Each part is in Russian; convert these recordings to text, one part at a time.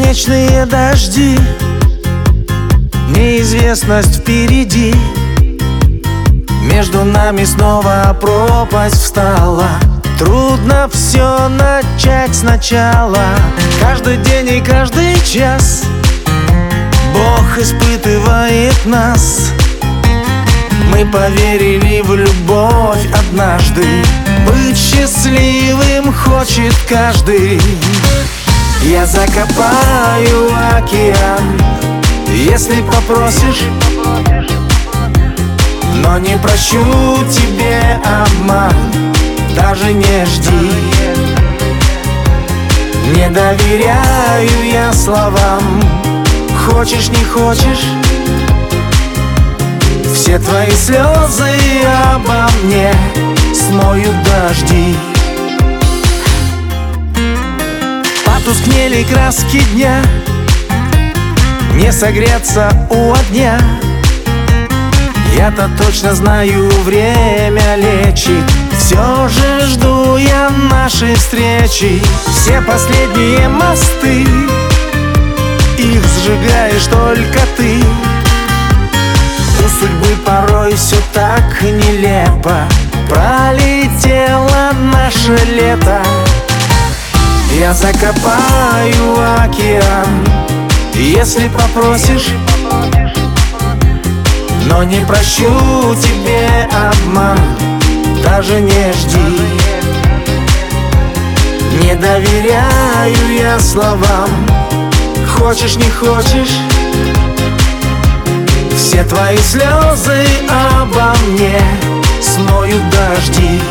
бесконечные дожди, неизвестность впереди. Между нами снова пропасть встала. Трудно все начать сначала. Каждый день и каждый час Бог испытывает нас. Мы поверили в любовь однажды. Быть счастливым хочет каждый. Я закопаю океан, если попросишь, но не прощу тебе обман. Даже не жди. Не доверяю я словам. Хочешь, не хочешь, все твои слезы обо мне смоют дожди. Потускнели краски дня, не согреться у огня. Я-то точно знаю, время лечит. Все же жду я нашей встречи. Все последние мосты, их сжигаешь только ты. У судьбы порой все так нелепо. Пролетело наше лето. Я закопаю океан, если попросишь, но не прощу тебе обман. Даже не жди. Не доверяю я словам. Хочешь, не хочешь, все твои слезы обо мне смоют дожди.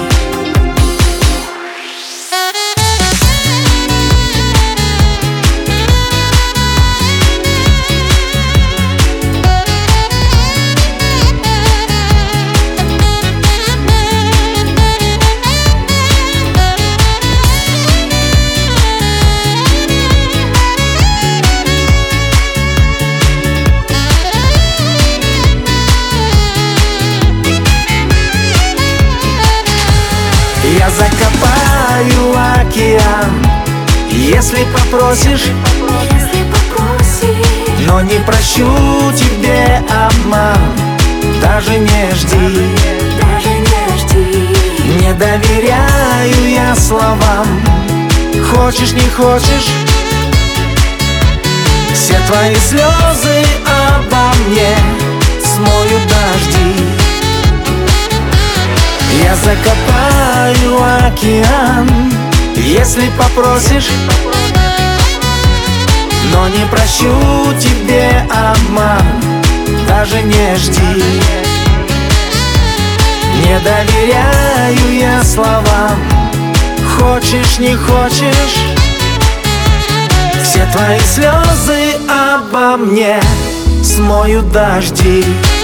Я закопаю океан, если попросишь, но не прощу тебе обман. Даже не жди. Не доверяю я словам. Хочешь, не хочешь, все твои слезы обо мне смоют дожди. Я закопаю океан, если попросишь, но не прощу тебе обман. Даже не жди. Не доверяю я словам. Хочешь, не хочешь, все твои слезы обо мне смоют дожди.